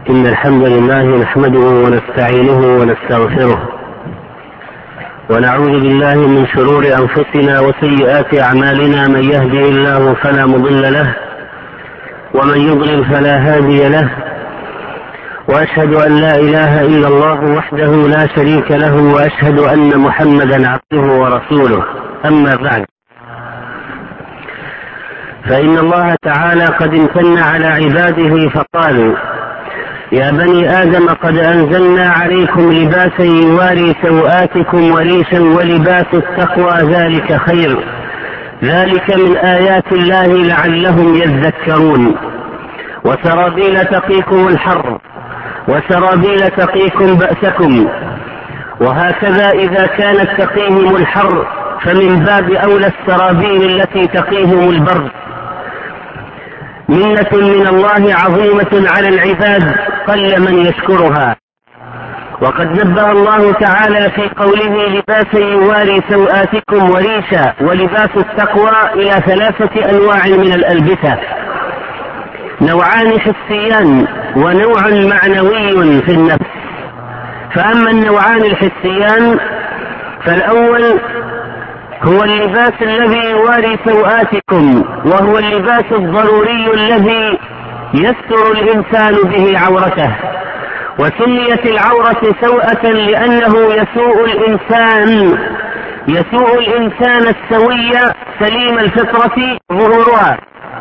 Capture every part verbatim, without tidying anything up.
إن الحمد لله نحمده ونستعينه ونستغفره ونعوذ بالله من شرور أنفسنا وسيئات أعمالنا. من يهده الله فلا مضل له ومن يضلل فلا هادي له، وأشهد أن لا إله إلا الله وحده لا شريك له، وأشهد أن محمدا عبده ورسوله. أما بعد، فإن الله تعالى قد امتن على عباده فقال: يا بني آدم قد أنزلنا عليكم لباسا يواري سوآتكم وريشا ولباس التقوى ذلك خير، ذلك من آيات الله لعلهم يذكرون. وسرابيل تقيكم الحر وسرابيل تقيكم بأسكم. وهكذا إذا كانت تقيهم الحر فمن باب أولى السرابيل التي تقيهم البرد. منة من الله عظيمة على العباد قل من يشكرها. وقد نبه الله تعالى في قوله: لباسا يواري سوآتكم وريشا ولباس التقوى إلى ثلاثة أنواع من الألبسة: نوعان حسيان ونوع معنوي في النفس. فأما النوعان الحسيان فالأول هو اللباس الذي يواري سوآتكم، وهو اللباس الضروري الذي يستر الإنسان به عورته. وسميت العورة سوءة لأنه يسوء الإنسان يسوء الإنسان السوي سليم الفطرة ظهورها.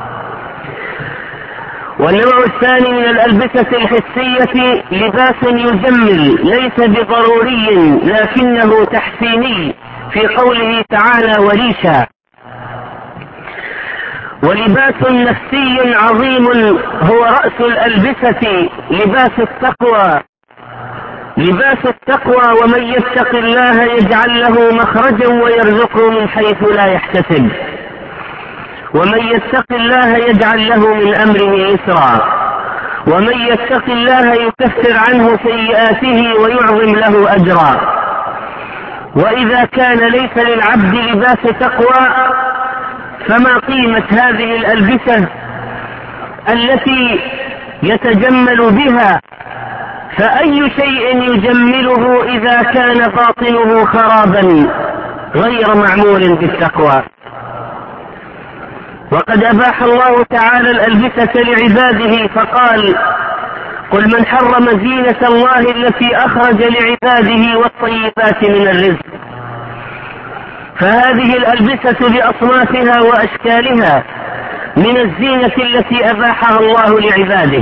والنوع الثاني من الألبسة الحسية لباس يجمل، ليس بضروري لكنه تحسيني، في قوله تعالى: وريشا. ولباس نفسي عظيم هو رأس الألبسة لباس التقوى. لباس التقوى: ومن يتق الله يجعل له مخرجا ويرزقه من حيث لا يحتسب. ومن يتق الله يجعل له من أمره يسرا. ومن يتق الله يكفر عنه سيئاته ويعظم له أجرا. وإذا كان ليس للعبد لباس تقوى فما قيمة هذه الألبسة التي يتجمل بها؟ فأي شيء يجمله إذا كان باطنه خرابا غير معمول بالتقوى؟ وقد أباح الله تعالى الألبسة لعباده فقال: قل من حرم زينة الله التي أخرج لعباده والطيبات من الرزق. فهذه الألبسة بأصنافها وأشكالها من الزينة التي أباحها الله لعباده،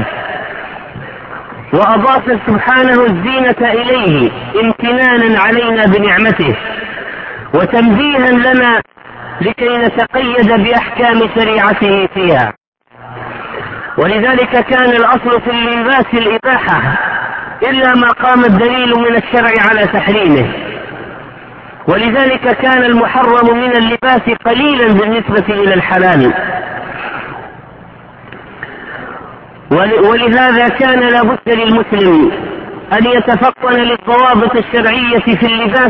وأضاف سبحانه الزينة إليه امتنانا علينا بنعمته وتنبيها لنا لكي نتقيد بأحكام شريعته فيها. ولذلك كان الأصل في اللباس الإباحة، إلا ما قام الدليل من الشرع على تحريمه. ولذلك كان المحرم من اللباس قليلا بالنسبة إلى الحلال. ولهذا كان لابد للمسلم أن يتفطن للضوابط الشرعية في اللباس،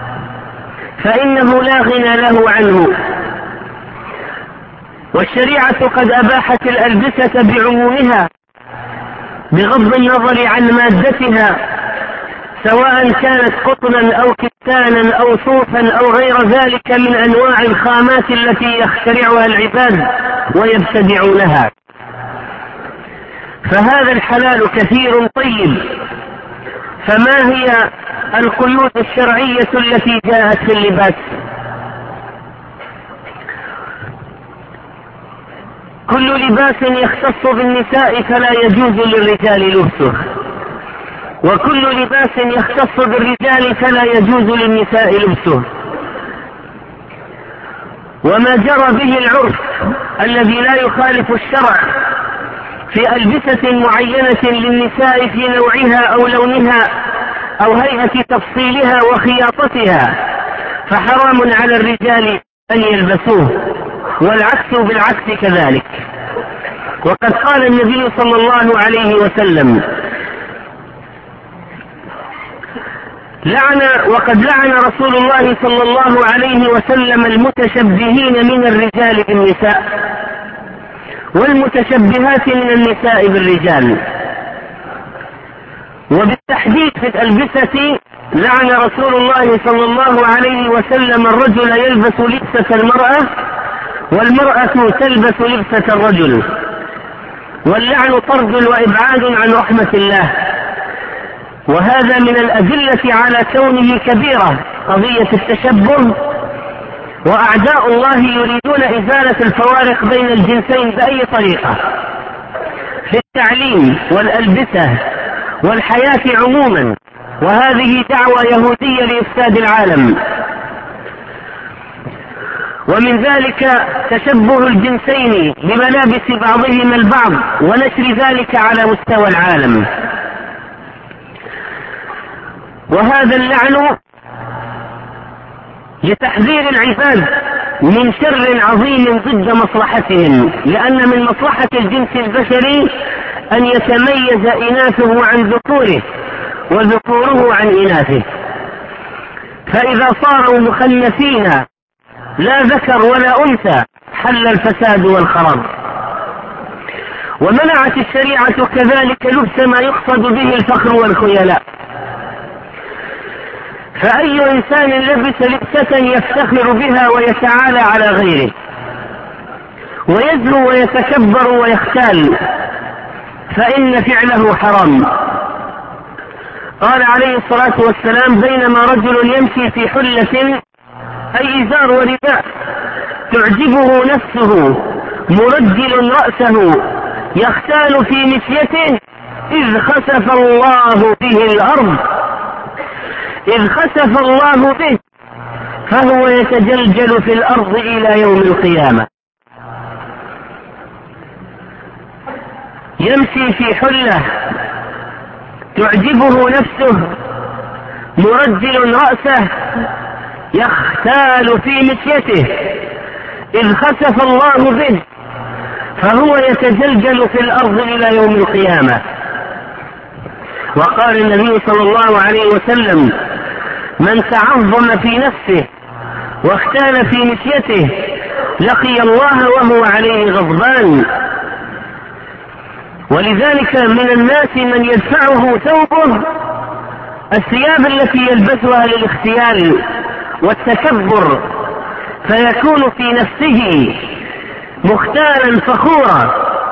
فإنه لا غنى له عنه. والشريعة قد أباحت الألبسة بعمومها بغض النظر عن مادتها، سواء كانت قطنا أو كتانا أو صوفا أو غير ذلك من أنواع الخامات التي يخترعها العباد ويبتدعونها. فهذا الحلال كثير طيب. فما هي القيود الشرعية التي جاءت في اللباس؟ كل لباس يختص بالنساء فلا يجوز للرجال لبسه، وكل لباس يختص بالرجال فلا يجوز للنساء لبسه. وما جرى به العرف الذي لا يخالف الشرع في ألبسة معينة للنساء في نوعها أو لونها أو هيئة تفصيلها وخياطتها فحرام على الرجال أن يلبسوه، والعكس بالعكس كذلك. وقد قال النبي صلى الله عليه وسلم: لعن وقد لعن رسول الله صلى الله عليه وسلم المتشبهين من الرجال بالنساء والمتشبهات من النساء بالرجال. وبالتحديد في الألبسة لعن رسول الله صلى الله عليه وسلم الرجل يلبس لبسة المرأة والمرأة تلبس لبسة الرجل، واللعن طرد وإبعاد عن رحمة الله، وهذا من الأدلة على كونه كبيرة قضية التشبه. وأعداء الله يريدون إزالة الفوارق بين الجنسين بأي طريقة في التعليم والألبسة والحياة عموما، وهذه دعوة يهودية لإفساد العالم. ومن ذلك تشبه الجنسين بملابس بعضهما البعض ونشر ذلك على مستوى العالم، وهذا اللعن لتحذير العباد من شر عظيم ضد مصلحتهم، لأن من مصلحة الجنس البشري أن يتميز إناثه عن ذكوره وذكوره عن إناثه، فإذا صاروا مخنثين لا ذكر ولا أنثى حل الفساد والخراب. ومنعت الشريعة كذلك لبس ما يقصد به الفخر والخيلاء، فأي إنسان لبس لبسة يفتخر بها ويتعالى على غيره ويزهو ويتكبر ويختال فإن فعله حرام. قال عليه الصلاة والسلام: بينما رجل يمشي في حلة أي إزار ورداء تعجبه نفسه مرجل رأسه يختال في مشيته إذ خسف الله به الأرض إذ خسف الله به فهو يتجلجل في الأرض إلى يوم القيامة. يمشي في حلة تعجبه نفسه مرجل رأسه يختال في مشيته إذ خسف الله به فهو يتجلجل في الأرض إلى يوم القيامة. وقال النبي صلى الله عليه وسلم: من تعظم في نفسه واختال في مشيته لقي الله وهو عليه غضبان. ولذلك من الناس من يدفعه ثوبه الثياب التي يلبسها للاختيال والتكبر، فيكون في نفسه مختالا فخورا.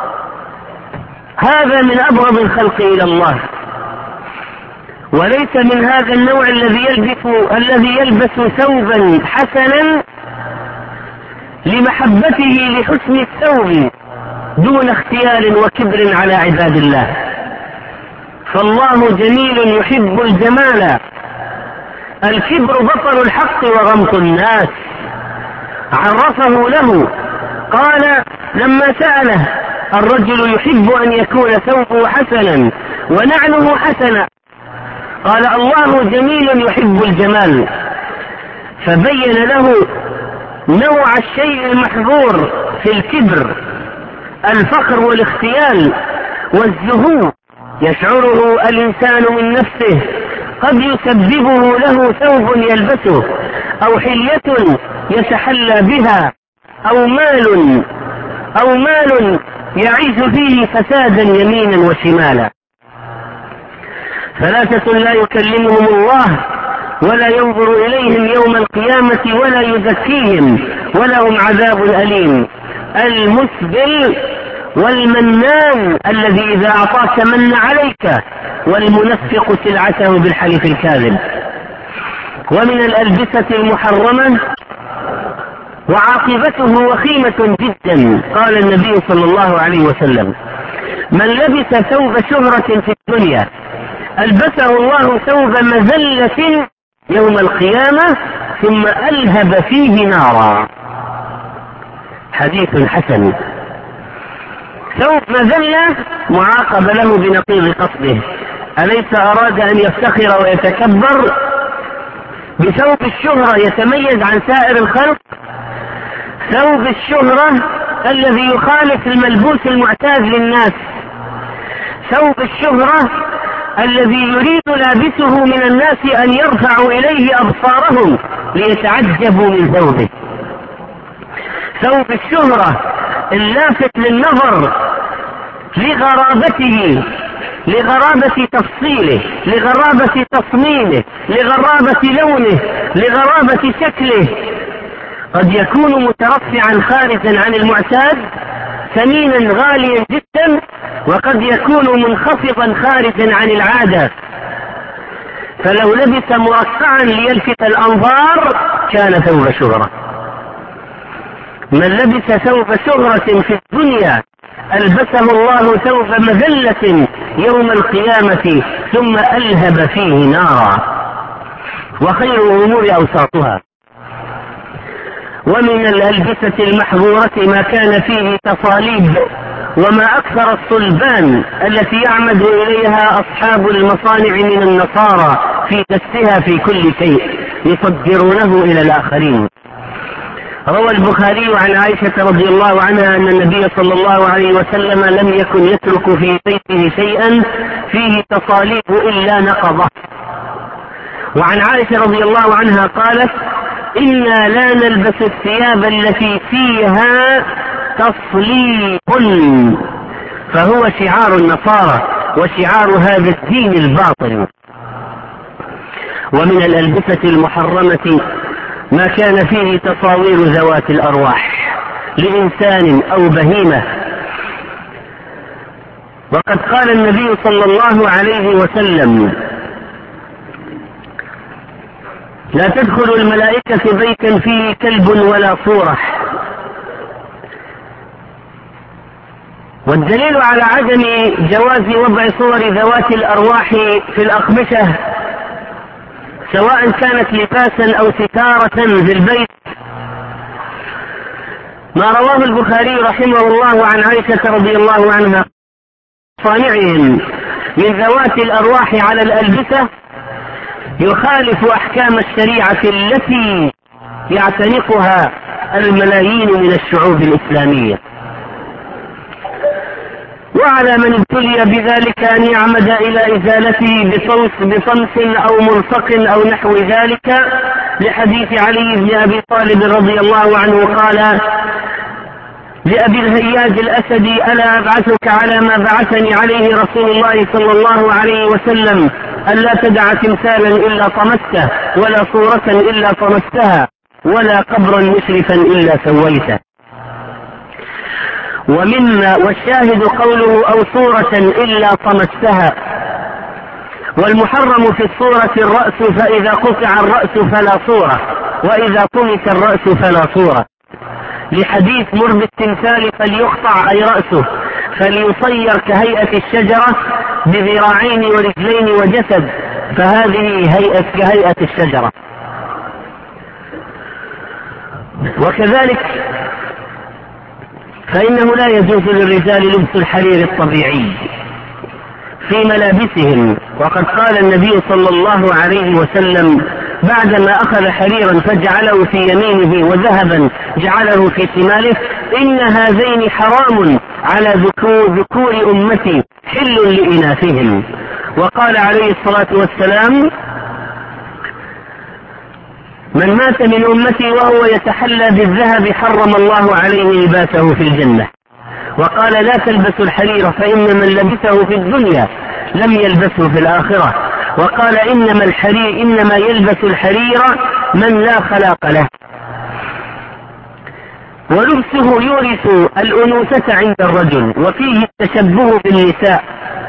هذا من أبغض الخلق إلى الله، وليس من هذا النوع الذي يلبس الذي يلبس ثوبا حسنا لمحبته لحسن الثوب دون اختيال وكبر على عباد الله. فالله جميل يحب الجمال، الكبر بطر الحق وغمط الناس. عرفه له قال لما سأله: الرجل يحب أن يكون ثوبه حسنا ونعله حسنا. قال: الله جميل يحب الجمال. فبين له نوع الشيء المحظور في الكبر: الفخر والاختيال والزهو يشعره الإنسان من نفسه، قد يسببه له ثوب يلبسه أو حلية يتحلى بها أو مال أو مال يعيش فيه فسادا يمينا وشمالا. ثلاثة لا يكلمهم الله ولا ينظر إليهم يوم القيامة ولا يزكيهم ولهم عذاب أليم: المسبل والمنان الذي إذا أعطاك من عليك، والمنفق سلعته بالحلف الكاذب. ومن الألبسة المحرمة وعاقبته وخيمة جدا، قال النبي صلى الله عليه وسلم: من لبس ثوب شهرة في الدنيا ألبسه الله ثوب مذلة يوم القيامة ثم ألهب فيه نارا. حديث حسن. ثوب مذلة معاقب له بنقيض قصده. أليس أراد أن يفتخر ويتكبر بثوب الشهرة يتميز عن سائر الخلق؟ ثوب الشهرة الذي يخالف الملبوس المعتاد للناس، ثوب الشهرة الذي يريد لابسه من الناس أن يرفعوا إليه أبصارهم ليتعجبوا من ثوبه، ثوب الشهرة اللافت للنظر لغرابته لغرابة تفصيله، لغرابة تصميمه، لغرابة لونه، لغرابة شكله. قد يكون مترفعا خارجا عن المعتاد ثمينا غاليا جدا، وقد يكون منخفضا خارجا عن العادة. فلو لبس مرقعا ليلفت الأنظار كان ثوب شهرة. من لبس ثوب شهرة في الدنيا ألبسه الله ثوب مذلة يوم القيامة ثم ألهب فيه نارا. وخير الأمور أوساطها. ومن الألبسة المحظورة ما كان فيه تصاليب، وما أكثر الصلبان التي يعمد إليها أصحاب المصانع من النصارى في دسها في كل شيء يصدرونه إلى الآخرين. روى البخاري عن عائشة رضي الله عنها أن النبي صلى الله عليه وسلم لم يكن يترك في بيته شيئا فيه تصاليب إلا نقضه. وعن عائشة رضي الله عنها قالت: إنا لا نلبس الثياب التي فيها تصليب، فهو شعار النصارى وشعار هذا الدين الباطل. ومن الألبسة المحرمة ما كان فيه تصاوير ذوات الأرواح لإنسان أو بهيمة. وقد قال النبي صلى الله عليه وسلم: لا تدخل الملائكة بيتا فيه كلب ولا صورة. والدليل على عدم جواز وضع صور ذوات الأرواح في الأقمشة سواء كانت لباسا أو ستارة في البيت ما رواه البخاري رحمه الله عن عائشة رضي الله عنها: صانعهم من ذوات الأرواح على الألبسة يخالف أحكام الشريعة التي يعتنقها الملايين من الشعوب الإسلامية. وعلى من ابتلي بذلك أن يعمد إلى إزالته بصمت بصمت أو ملصق أو نحو ذلك، لحديث علي بن أبي طالب رضي الله عنه قال لأبي الهياج الأسدي: ألا أبعثك على ما بعثني عليه رسول الله صلى الله عليه وسلم، ألا تدع تمثالا إلا طمسته، ولا صورة إلا طمستها، ولا قبرا مشرفا إلا سويته. ومما والشاهد قوله: أو صورة إلا طمستها. والمحرم في الصورة الرأس، فإذا قطع الرأس فلا صورة، وإذا طمس الرأس فلا صورة، لحديث: مر بالتمثال فليقطع أي رأسه فليصير كهيئة الشجرة بذراعين ورجلين وجسد، فهذه هيئة كهيئة الشجرة. وكذلك فإنه لا يجوز للرجال لبس الحرير الطبيعي في ملابسهم. وقد قال النبي صلى الله عليه وسلم بعدما أخذ حريرا فجعله في يمينه وذهبا جعله في شماله: إن هذين حرام على ذكور أمتي حل لإناثهم. وقال عليه الصلاة والسلام: من مات من أمتي وهو يتحلى بالذهب حرم الله عليه لباسه في الجنة. وقال: لا تلبسوا الحرير فإن من لبسه في الدنيا لم يلبسه في الآخرة. وقال: إنما الحرير إنما يلبس الحرير من لا خلاق له. ولبسه يورث الأنوثة عند الرجل، وفيه التشبه بالنساء،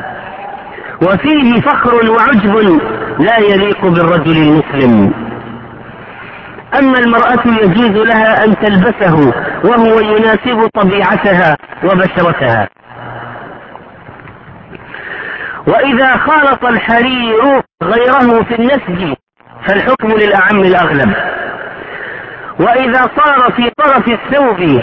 وفيه فخر وعجب لا يليق بالرجل المسلم. أما المرأة يجوز لها أن تلبسه وهو يناسب طبيعتها وبشرتها. وإذا خالط الحرير غيره في النسج فالحكم للأعم الأغلب. وإذا صار في طرف الثوب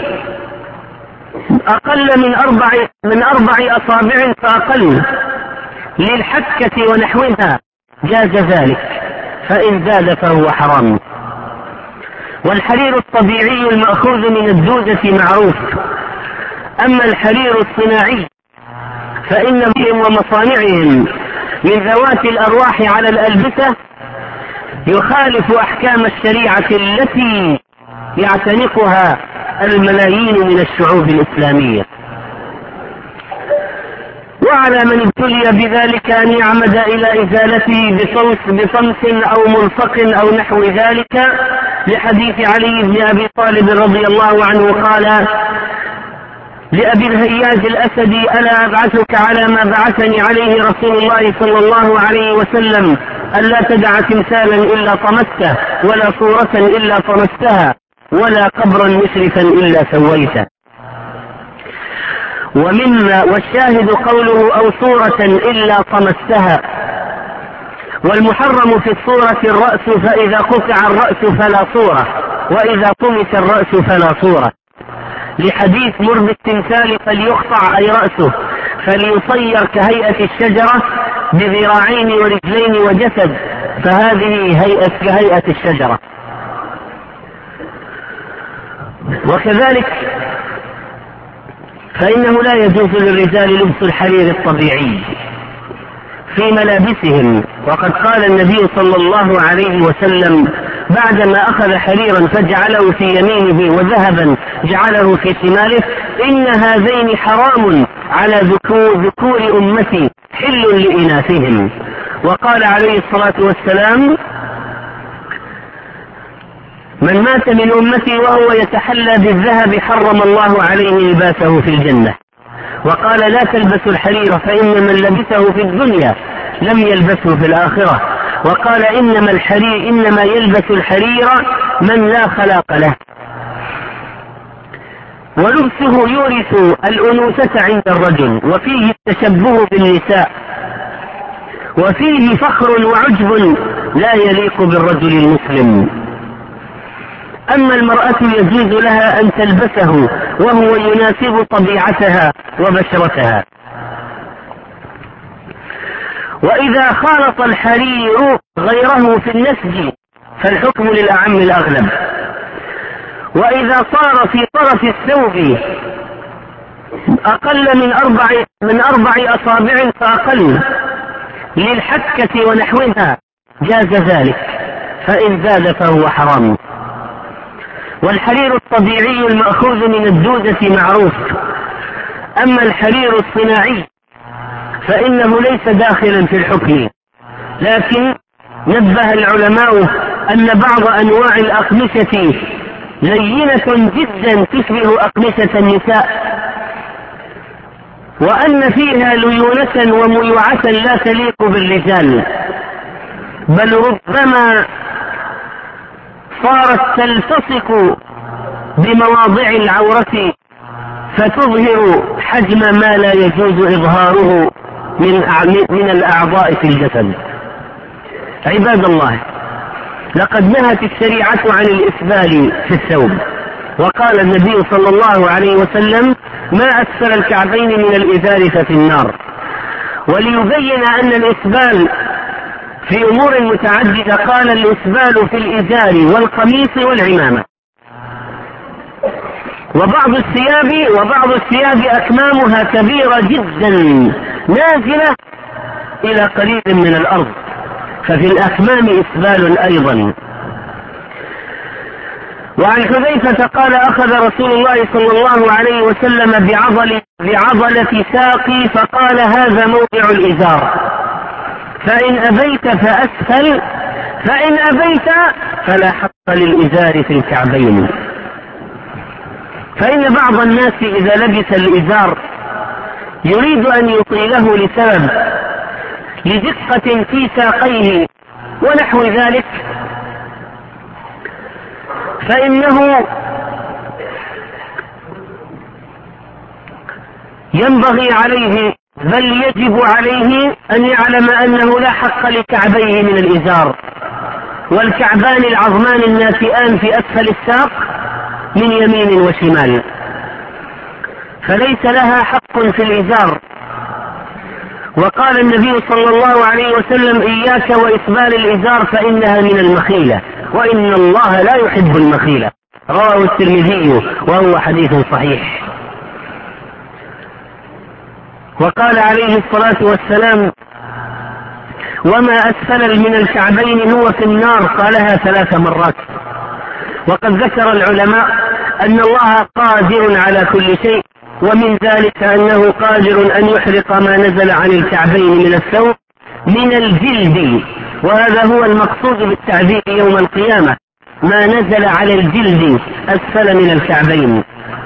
أقل من أربع, من أربع أصابع فأقل للحكة ونحوها جاز ذلك، فإن زاد فهو حرام. والحرير الطبيعي المأخوذ من الدودة معروف. أما الحرير الصناعي فإن بهم ومصانعهم من ذوات الأرواح على الألبسة يخالف أحكام الشريعة التي يعتنقها الملايين من الشعوب الإسلامية. وعلى من ابتلي بذلك أن يعمد إلى إزالته بصمت بصمت أو ملصق أو نحو ذلك، لحديث علي بن أبي طالب رضي الله عنه قال لأبي الهياج الأسدي: ألا أبعثك على ما بعثني عليه رسول الله صلى الله عليه وسلم، ألا تدع تمثالا إلا طمسته، ولا صورة إلا طمستها، ولا قبرا مشرفا إلا سويته. ومما والشاهد قوله: أو صورة إلا طمستها. والمحرم في الصورة الرأس، فإذا قطع الرأس فلا صورة، وإذا طمس الرأس فلا صورة، لحديث: مر بالتمثال فليقطع أي رأسه فليصير كهيئة الشجرة بذراعين ورجلين وجسد، فهذه هيئة كهيئة الشجرة. وكذلك فإنه لا يجوز للرجال لبس الحرير الطبيعي في ملابسهم، وقد قال النبي صلى الله عليه وسلم بعدما أخذ حريرا فجعله في يمينه وذهبا جعله في شماله: إن هذين حرام على ذكور, ذكور أمتي حل لإناثهم. وقال عليه الصلاة والسلام: من مات من أمتي وهو يتحلى بالذهب حرم الله عليه لباسه في الجنة. وقال: لا تلبسوا الحرير فإن من لبسه في الدنيا لم يلبسه في الآخرة. وقال: إنما الحرير إنما يلبس الحرير من لا خلاق له. ولبسه يورث الأنوثة عند الرجل، وفيه التشبه بالنساء، وفيه فخر وعجب لا يليق بالرجل المسلم. أما المرأة يجوز لها أن تلبسه وهو يناسب طبيعتها وبشرتها. وإذا خالط الحرير غيره في النسج فالحكم للأعم الأغلب. وإذا صار في طرف الثوب أقل من أربع, من أربع أصابع فأقل للحكة ونحوها جاز ذلك، فإن زاد فهو حرام. والحرير الطبيعي المأخوذ من الدودة معروف. أما الحرير الصناعي فإنه ليس داخلا في الحكم، لكن نبه العلماء أن بعض أنواع الأقمشة لينة جدا تشبه أقمشة النساء، وأن فيها ليونة وميوعة لا تليق بالرجال، بل ربما صارت تلتصق بمواضع العورة فتظهر حجم ما لا يجوز إظهاره من, من الأعضاء في الجسد. عباد الله، لقد نهت الشريعة عن الإسبال في الثوب، وقال النبي صلى الله عليه وسلم: ما أسفل الكعبين من الإزار ففي النار. وليبين أن الإسبال في أمور متعددة قال: الإسبال في الإزار والقميص والعمامة. وبعض الثياب وبعض الثياب أكمامها كبيرة جدا نازلة إلى قريب من الأرض، ففي الأكمام إسبال أيضا. وعن حذيفة قال: أخذ رسول الله صلى الله عليه وسلم بعضل بعضلة ساقي فقال: هذا موضع الإزار، فإن أبيت فأسفل، فإن أبيت فلا حق للإزار في الكعبين. فإن بعض الناس إذا لبس الإزار يريد أن يطيله لسبب لدقة في ساقيه ونحو ذلك، فإنه ينبغي عليه بل يجب عليه أن يعلم أنه لا حق لكعبيه من الإزار، والكعبان العظمان الناتئان في أسفل الساق من يمين وشمال، فليس لها حق في الإزار. وقال النبي صلى الله عليه وسلم: إياك وإسبال الإزار فإنها من المخيلة، وإن الله لا يحب المخيلة. رواه الترمذي وهو حديث صحيح. وقال عليه الصلاة والسلام: وما أسفل من الكعبين هو في النار، قالها ثلاث مرات. وقد ذكر العلماء أن الله قادر على كل شيء، ومن ذلك أنه قادر أن يحرق ما نزل عن الكعبين من الثوب من الجلد، وهذا هو المقصود بالتعذيب يوم القيامة، ما نزل على الجلد أسفل من الكعبين.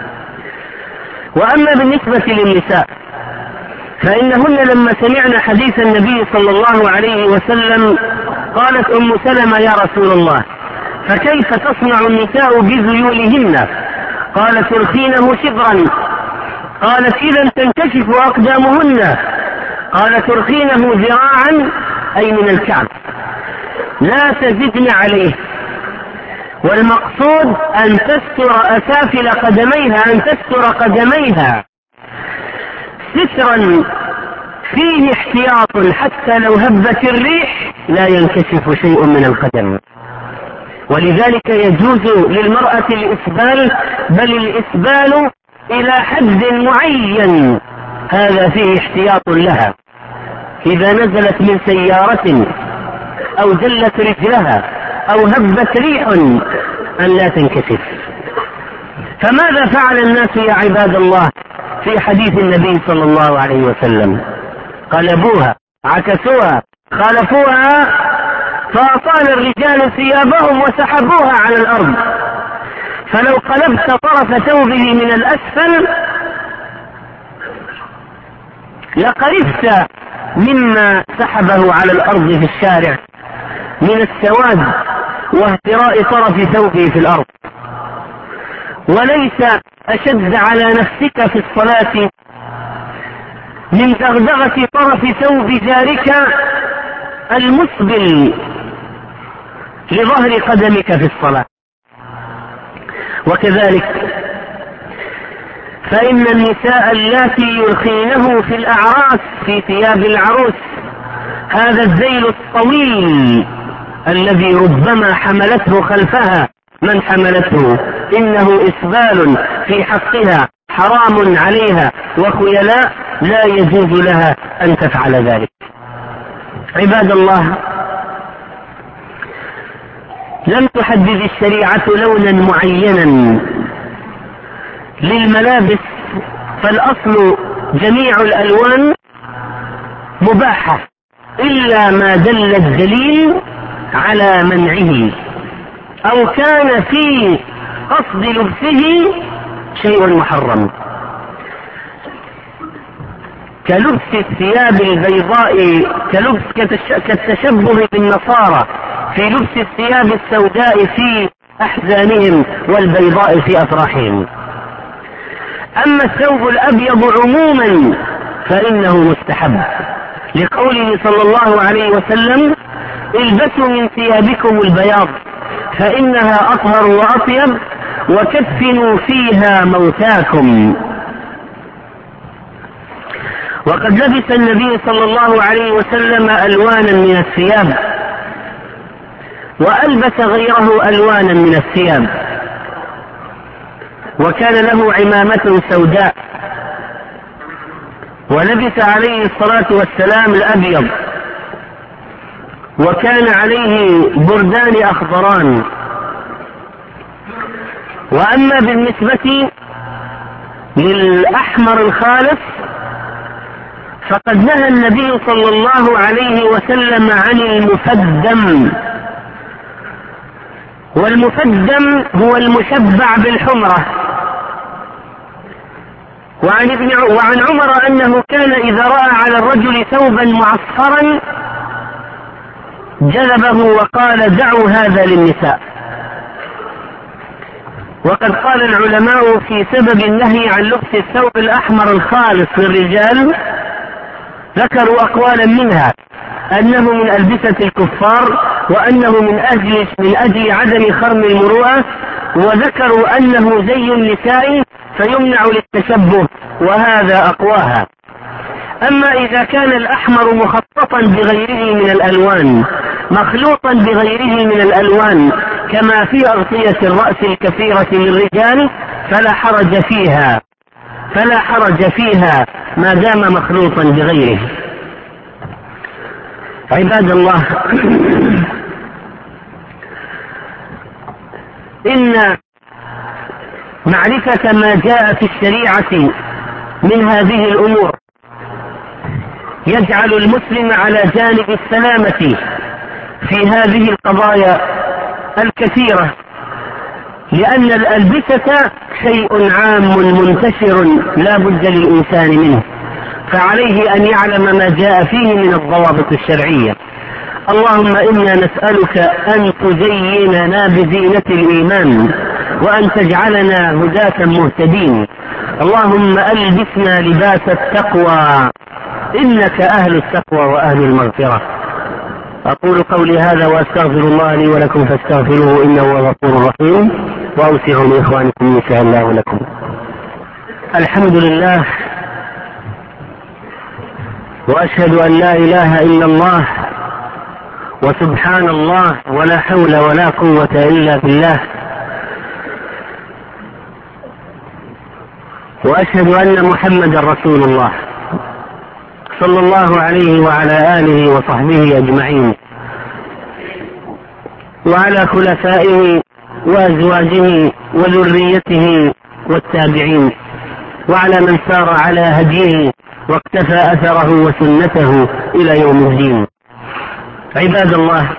وأما بالنسبة للنساء فإنهن لما سمعن حديث النبي صلى الله عليه وسلم قالت أم سلمة: يا رسول الله، فكيف تصنع النساء بذيولهن؟ قالت: ترخينه شبرا. قالت: إذا تنكشف أقدامهن. قالت: ترخينه ذراعا، أي من الكعب، لا تزدن عليه. والمقصود أن تستر أسافل قدميها، أن تستر قدميها سترا فيه احتياط، حتى لو هبت الريح لا ينكشف شيء من القدم. ولذلك يجوز للمرأة الإسبال، بل الإسبال إلى حد معين، هذا فيه احتياط لها. إذا نزلت من سيارة أو جلت رجلها أو هبت ريح أن لا تنكشف. فماذا فعل الناس يا عباد الله في حديث النبي صلى الله عليه وسلم؟ قلبوها، عكسوها، خالفوها، فأطال الرجال ثيابهم وسحبوها على الأرض. فلو قلبت طرف ثوبه من الأسفل لقرفت مما سحبه على الأرض في الشارع من السواد واهتراء طرف ثوبه في الأرض. وليس أشد على نفسك في الصلاة من دغدغة طرف ثوب جارك المسبل لظهر قدمك في الصلاة. وكذلك فإن النساء اللاتي يرخينه في الأعراس، في ثياب العروس، هذا الذيل الطويل الذي ربما حملته خلفها من حملته، إنه إسبال في حقها، حرام عليها وخيلاء، لا يجوز لها أن تفعل ذلك. عباد الله، لم تحدد الشريعة لونا معينا للملابس، فالأصل جميع الألوان مباحة إلا ما دل الدليل على منعه أو كان في قصد لبسه شيء محرم، كلبس الثياب البيضاء، كلبس كالتشبه بالنصارى في لبس الثياب السوداء في أحزانهم والبيضاء في أفراحهم. أما الثوب الأبيض عموما فإنه مستحب، لقوله صلى الله عليه وسلم: البسوا من ثيابكم البياض فإنها أطهر وأطيب وكفنوا فيها موتاكم. وقد لبس النبي صلى الله عليه وسلم ألوانا من الثياب، وألبس غيره ألوانا من الثياب، وكان له عمامة سوداء، ولبس عليه الصلاة والسلام الأبيض، وكان عليه بردان أخضران. وأما بالنسبة للأحمر الخالص فقد نهى النبي صلى الله عليه وسلم عن المفدم، والمفدم هو المشبع بالحمرة. وعن, ابن وعن عمر أنه كان إذا رأى على الرجل ثوبا معصفرا جذبه وقال: دعوا هذا للنساء. وقد قال العلماء في سبب النهي عن لبس الثوب الأحمر الخالص للرجال، ذكروا أقوالا منها أنه من ألبسة الكفار، وأنه من أجل, من أجل عدم خرم المروءة، وذكروا أنه زي النساء فيمنع للتشبه، وهذا أقواها. أما إذا كان الأحمر مخططا بغيره من الألوان، مخلوطا بغيره من الألوان، كما في أغطية الرأس الكثيرة للرجال، فلا حرج فيها فلا حرج فيها ما دام مخلوطا بغيره. عباد الله، إن معرفة ما جاء في الشريعة من هذه الأمور يجعل المسلم على جانب السلامة في هذه القضايا الكثيرة، لأن الألبسة شيء عام منتشر لا بد للإنسان منه، فعليه أن يعلم ما جاء فيه من الضوابط الشرعية. اللهم إنا نسألك أن تزيننا بزينة الإيمان وأن تجعلنا هداة مهتدين. اللهم ألبسنا لباس التقوى إنك أهل التقوى وأهل المغفرة. أقول قولي هذا وأستغفر الله لي ولكم فاستغفروه إنه هو الغفور الرحيم، وأوسعوا لإخوانكم يشاء الله لكم. الحمد لله، وأشهد أن لا إله إلا الله، وسبحان الله، ولا حول ولا قوة إلا بالله، وأشهد أن محمدا رسول الله صلى الله عليه وعلى آله وصحبه أجمعين، وعلى خلفائه وأزواجه وذريته والتابعين، وعلى من سار على هديه واقتفى أثره وسنته إلى يوم الدين. عباد الله،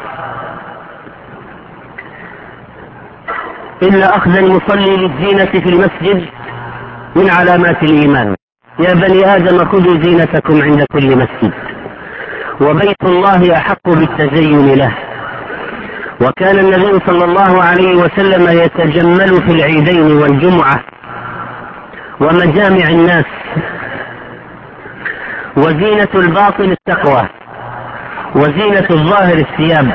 إن أخذ المصلي للزينة في المسجد من علامات الإيمان. يا بني آدم خذوا زينتكم عند كل مسجد، وبيت الله أحق بالتزين له. وكان النبي صلى الله عليه وسلم يتجمل في العيدين والجمعة ومجامع الناس. وزينة الباطن التقوى، وزينة الظاهر الثياب.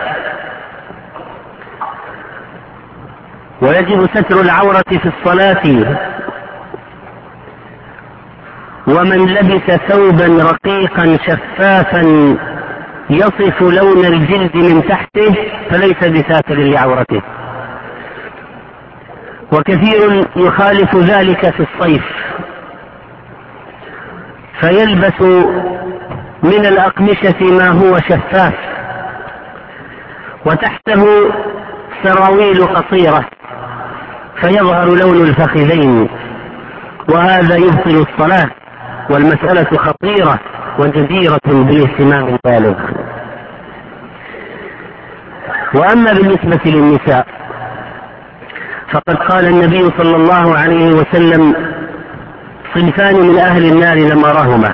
ويجب ستر العورة في الصلاة. ومن لبس ثوبا رقيقا شفافا يصف لون الجلد من تحته فليس بساتر لعورته. وكثير يخالف ذلك في الصيف، فيلبس من الأقمشة ما هو شفاف وتحته سراويل قصيرة فيظهر لون الفخذين، وهذا يبطل الصلاة، والمسألة خطيرة وجديرة بالاهتمام البالغ. وأما بالنسبة للنساء فقد قال النبي صلى الله عليه وسلم: صنفان من أهل النار لم أرهما.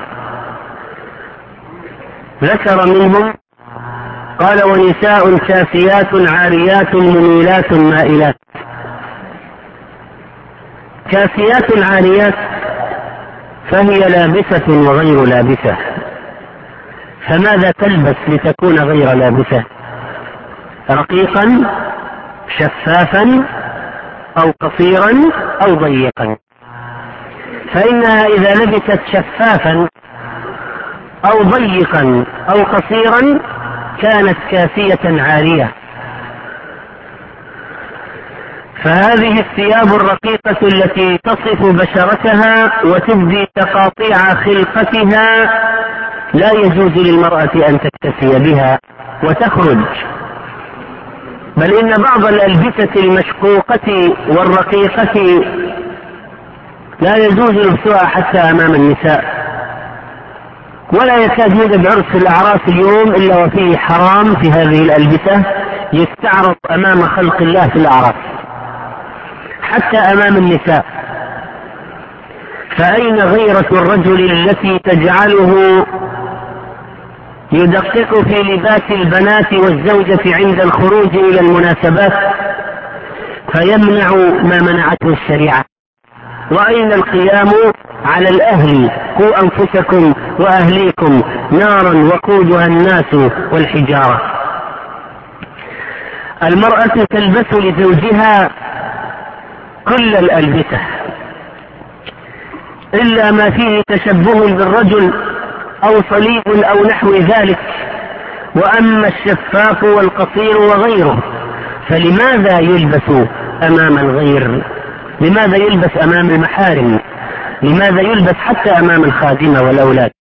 ذكر منهم قال: ونساء كاسيات عاريات مميلات مائلات. كاسيات عاريات فهي لابسة وغير لابسة، فماذا تلبس لتكون غير لابسة؟ رقيقا شفافا أو قصيرا أو ضيقا. فإنها إذا لبست شفافا أو ضيقا أو قصيرا كانت كاسية عارية. فهذه الثياب الرقيقة التي تصف بشرتها وتبدي تقاطيع خلقتها لا يجوز للمرأة أن تكتفي بها وتخرج، بل إن بعض الألبسة المشقوقة والرقيقة لا يجوز لبسها حتى أمام النساء. ولا يكاد يوجد عرس في الأعراس اليوم إلا وفيه حرام في هذه الألبسة يستعرض أمام خلق الله في الأعراس حتى أمام النساء. فأين غيرة الرجل التي تجعله يدقق في لباس البنات والزوجة عند الخروج إلى المناسبات فيمنع ما منعته الشريعة؟ وأين القيام على الأهل: قوا أنفسكم وأهليكم نارا وقودها الناس والحجارة. المرأة تلبس لزوجها كل الألبسة إلا ما فيه تشبه بالرجل أو صليب أو نحو ذلك. وأما الشفاف والقصير وغيره فلماذا يلبس أمام الغير؟ لماذا يلبس أمام المحارم؟ لماذا يلبس حتى أمام الخادمة والأولاد؟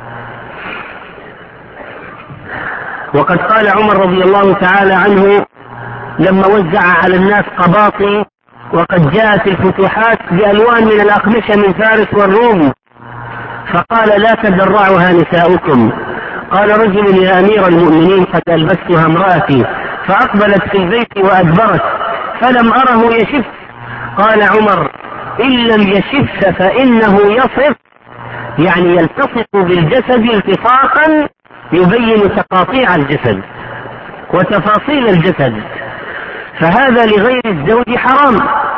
وقد قال عمر رضي الله تعالى عنه لما وزع على الناس قباطي وقد جاءت الفتوحات بألوان من الأقمشة من فارس والروم، فقال لا تدرعها نساؤكم. قال رجل يا أمير المؤمنين قد ألبستها امرأتي فأقبلت في البيت وأدبرت فلم أره يشف. قال عمر إن لم يشف فإنه يصف، يعني يلتصق بالجسد التصاقا يبين تقاطيع الجسد وتفاصيل الجسد، فهذا لغير الزوج حرام.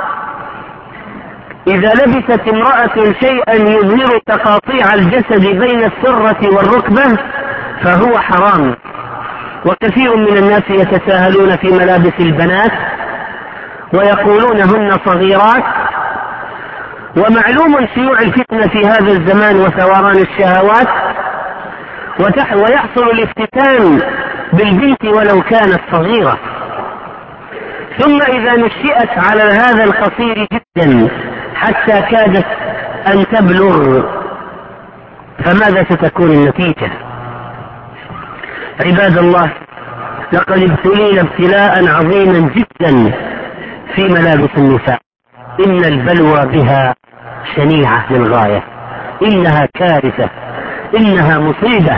إذا لبست امرأة شيئا يظهر تقاطيع الجسد بين السرة والركبة فهو حرام. وكثير من الناس يتساهلون في ملابس البنات ويقولون هن صغيرات، ومعلوم شيوع الفتنة في هذا الزمان وثوران الشهوات، ويحصل الافتتان بالبنت ولو كانت صغيرة. ثم إذا نشئت على هذا القصير جدا حتى كادت أن تبلغ فماذا ستكون النتيجة؟ عباد الله، لقد ابتلينا ابتلاء عظيما جدا في ملابس النساء. إن البلوى بها شنيعة للغاية، إنها كارثة، إنها مصيبة.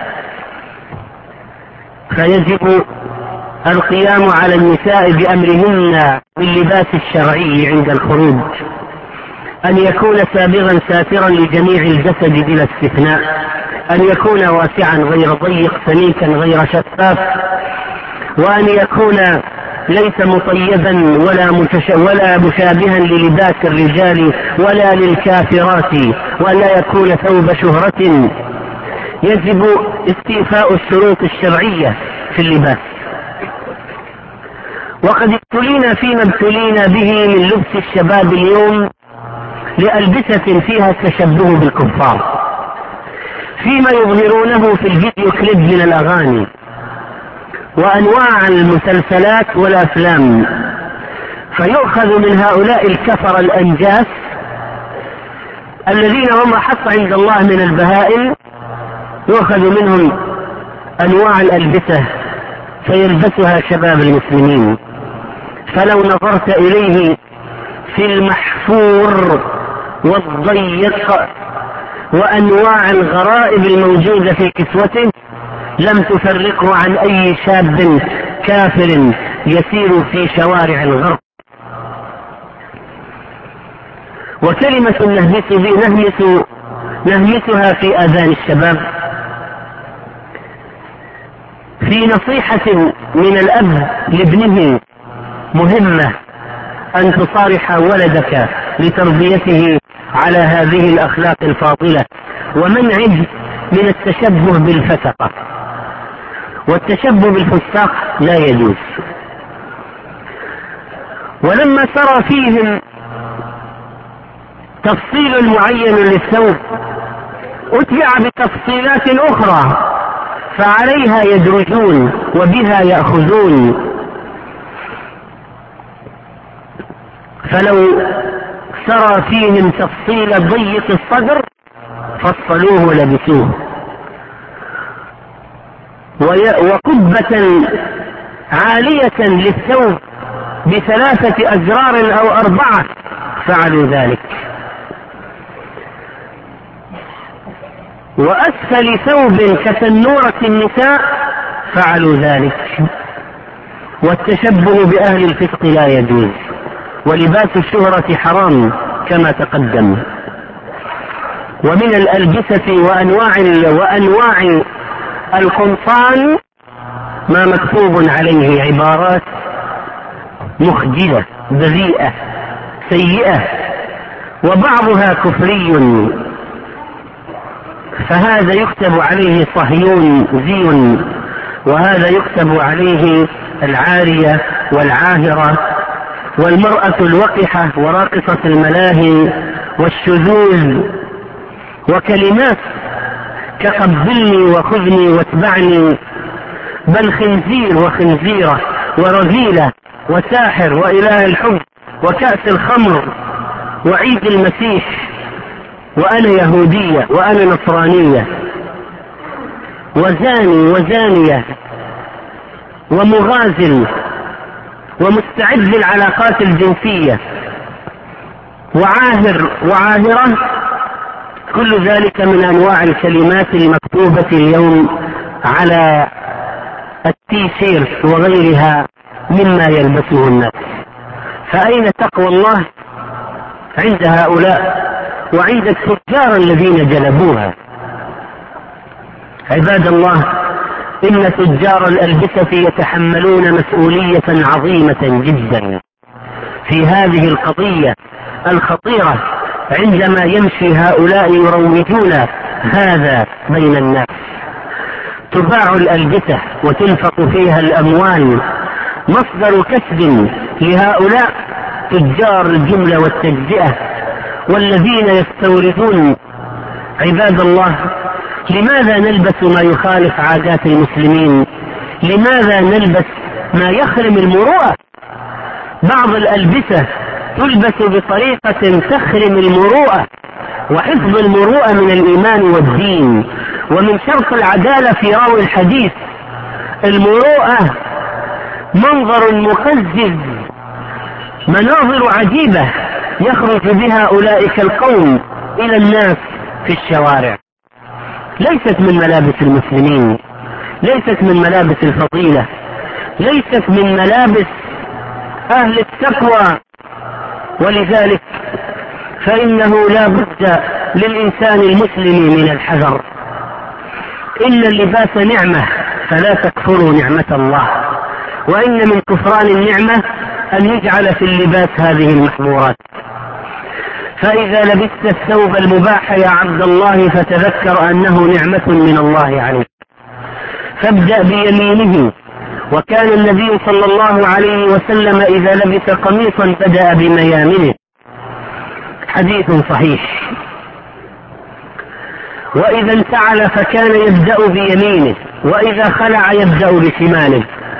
فيجب القيام على النساء بأمرهن باللباس الشرعي عند الخروج، أن يكون سابغا ساترا لجميع الجسد بلا استثناء، أن يكون واسعا غير ضيق، سميكا غير شفاف، وأن يكون ليس مطيبا ولا, متش... ولا مشابها للباس الرجال ولا للكافرات، ولا يكون ثوب شهرة. يجب استيفاء الشروط الشرعية في اللباس. وقد ابتلينا فيما ابتلينا به من لبس الشباب اليوم لألبسة فيها التشبه بالكفار، فيما يظهرونه في الفيديو كليب من الأغاني وأنواع المسلسلات والأفلام، فيؤخذ من هؤلاء الكفر الأنجاس الذين هم حق عند الله من البهائم، يؤخذ منهم أنواع الألبسة فيلبسها شباب المسلمين. فلو نظرت إليه في المحفور والضيق وأنواع الغرائب الموجودة في كسوته لم تفرقه عن أي شاب كافر يسير في شوارع الغرب. وكلمة نهمس نهمس نهمسها في آذان الشباب في نصيحة من الأب لابنه مهمة، أن تصارح ولدك لتربيته على هذه الأخلاق الفاضلة ومنعه من التشبه بالفسقة، والتشبه بالفساق لا يجوز. ولما سرى فيهم تفصيل معين للثوب أتبع بتفصيلات أخرى فعليها يدرجون وبها يأخذون. فلو سرى فيهم تفصيل ضيق الصدر فصلوه ولبسوه، وقبة عالية للثوب بثلاثة أزرار أو أربعة فعلوا ذلك، وأسفل ثوب كتنورة النساء فعلوا ذلك. والتشبه بأهل الفسق لا يجوز، ولباس الشهرة حرام كما تقدم. ومن الألبسة وأنواع وأنواع القمصان ما مكتوب عليه عبارات مخجلة بذيئة سيئة وبعضها كفري، فهذا يكتب عليه صهيون زيون، وهذا يكتب عليه العارية والعاهرة والمرأة الوقحة وراقصة الملاهي والشذوذ، وكلمات كقبلني وخذني واتبعني، بل خنزير وخنزيرة ورذيلة وساحر وإله الحب وكأس الخمر وعيد المسيح وأنا يهودية وأنا نصرانية وزاني وزانية ومغازل ومستعد للعلاقات الجنسية وعاهر وعاهرة، كل ذلك من أنواع الكلمات المكتوبة اليوم على التي شيرت وغيرها مما يلبسه الناس. فأين تقوى الله عند هؤلاء وعند التجار الذين جلبوها؟ عباد الله، إن تجار الألبسة يتحملون مسؤولية عظيمة جدا في هذه القضية الخطيرة عندما يمشي هؤلاء يروجون هذا بين الناس. تباع الألبسة وتنفق فيها الأموال، مصدر كسب لهؤلاء تجار الجملة والتجزئة والذين يستوردون. عباد الله، لماذا نلبس ما يخالف عادات المسلمين؟ لماذا نلبس ما يخرم المروءة؟ بعض الألبسة تلبس بطريقة تخرم المروءة، وحفظ المروءة من الإيمان والدين، ومن شرط العدالة في راوي الحديث. المروءة منظر مقزز، مناظر عجيبة يخرج بها أولئك القوم إلى الناس في الشوارع، ليست من ملابس المسلمين، ليست من ملابس الفضيلة، ليست من ملابس أهل التقوى. ولذلك فإنه لا بد للإنسان المسلم من الحذر. إن اللباس نعمة فلا تكفروا نعمة الله، وإن من كفران النعمة أن يجعل في اللباس هذه المحظورات. فإذا لبست الثوب المباح يا عبد الله فتذكر أنه نعمة من الله عليك، فابدأ بيمينه. وكان النبي صلى الله عليه وسلم إذا لبس قميصا بدأ بميامنه، حديث صحيح. وإذا انتعل فكان يبدأ بيمينه، وإذا خلع يبدأ بشماله.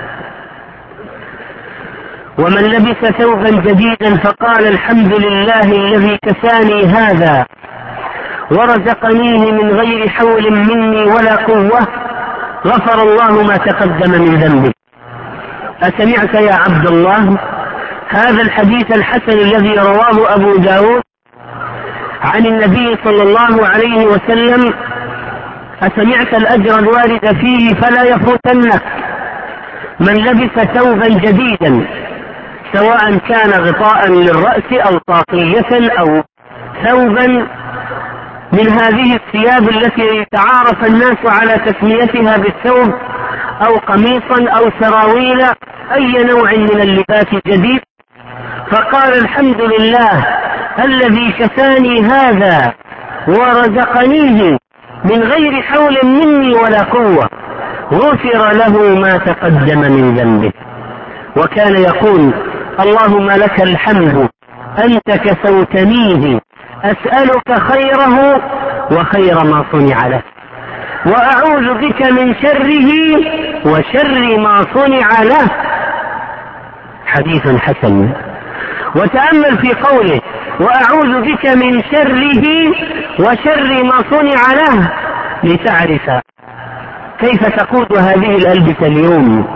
ومن لبس ثوبا جديدا فقال الحمد لله الذي كساني هذا ورزقنيه من غير حول مني ولا قوة، غفر الله ما تقدم من ذنبه. أسمعت يا عبد الله هذا الحديث الحسن الذي رواه أبو داود عن النبي صلى الله عليه وسلم؟ أسمعت الأجر الوارد فيه فلا يفوتنك. من لبس ثوبا جديدا، سواء كان غطاء للرأس أو طاقية أو ثوبا من هذه الثياب التي يتعارف الناس على تسميتها بالثوب، أو قميصا أو سراويل، أي نوع من اللباس جديد، فقال الحمد لله الذي كساني هذا ورزقنيه من غير حول مني ولا قوة، غفر له ما تقدم من ذنبه. وكان يقول اللهم لك الحمد أنت كسوتنيه، أسألك خيره وخير ما صنع له، وأعوذ بك من شره وشر ما صنع له. حديث حسن. وتأمل في قوله وأعوذ بك من شره وشر ما صنع له، لتعرف كيف تقود هذه الألبسة اليوم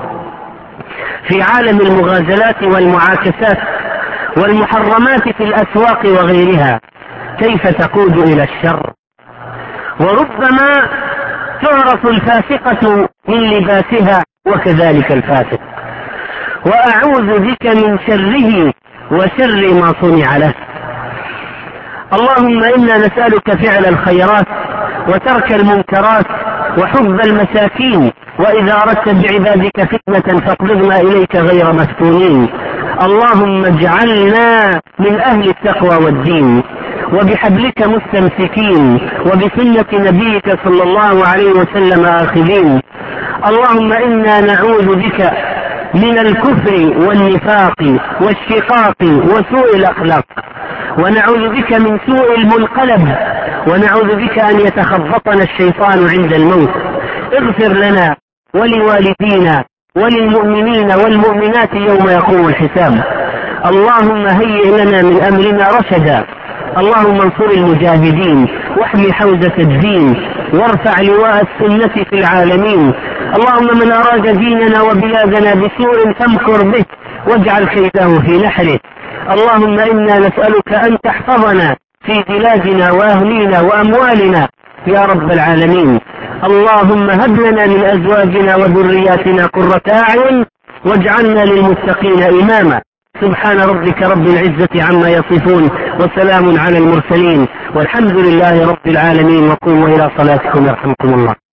في عالم المغازلات والمعاكسات والمحرمات في الأسواق وغيرها، كيف تقود إلى الشر. وربما تعرف الفاسقة من لباسها وكذلك الفاسق. وأعوذ بك من شره وشر ما صنع له. اللهم إنا نسألك فعل الخيرات وترك المنكرات وحب المساكين، وإذا أردت بعبادك فتنة فاقبضنا إليك غير مفتونين. اللهم اجعلنا من أهل التقوى والدين، وبحبلك مستمسكين، وبسنة نبيك صلى الله عليه وسلم آخذين. اللهم إنا نعوذ بك من الكفر والنفاق والشقاق وسوء الأخلاق، ونعوذ بك من سوء المنقلب، ونعوذ بك أن يتخبطنا الشيطان عند الموت. اغفر لنا ولوالدينا وللمؤمنين والمؤمنات يوم يقوم الحساب. اللهم هيئ لنا من أمرنا رشدا. اللهم انصر المجاهدين واحمي حوزة الدين وارفع لواء السنة في العالمين. اللهم من أراد ديننا وبلادنا بسوء فامكر به واجعل كيده في نحره. اللهم إنا نسألك أن تحفظنا في بلادنا وأهلينا وأموالنا يا رب العالمين. اللهم هب لنا من أزواجنا وذرياتنا قرة أعين واجعلنا للمتقين إماما. سبحان ربك رب العزة عما يصفون وسلام على المرسلين والحمد لله رب العالمين. وقوموا إلى صلاتكم يرحمكم الله.